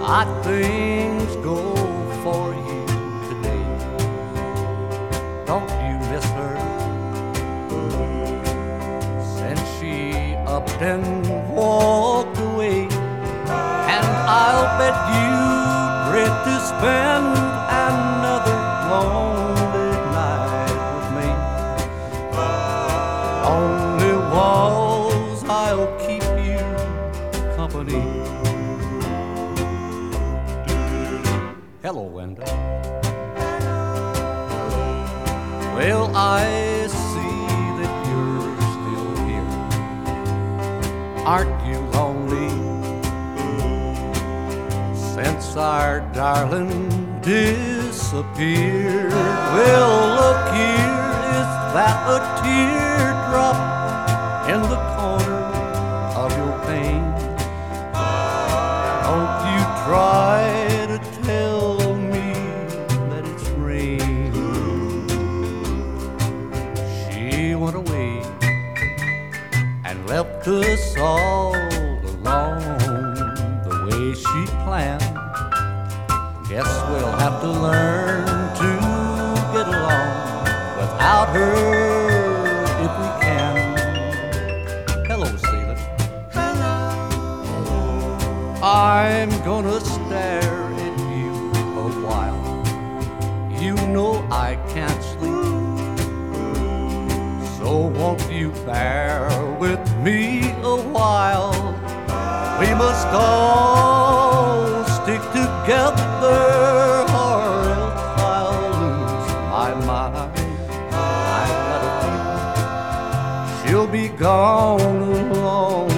how things go for you today. Don't you miss her since she up and walked away? And I'll bet you'd dread to spend another lonely night with me. Lonely walls, I'll keep you company. Hello, Wenda. Well, I see that you're still here. Aren't you lonely since our darling disappeared? Well, look here, is that a teardrop in the corner of your pane? Don't you try to tell me that it's rain. She went away and left us all alone the way she planned. Guess we'll have to learn to get along without her if we can. Hello, Celia. I'm gonna stare at you a while. You know I can't sleep, so won't you bear with me a while? We must all stick together or else I'll lose my mind. I've got a feeling she'll be gone along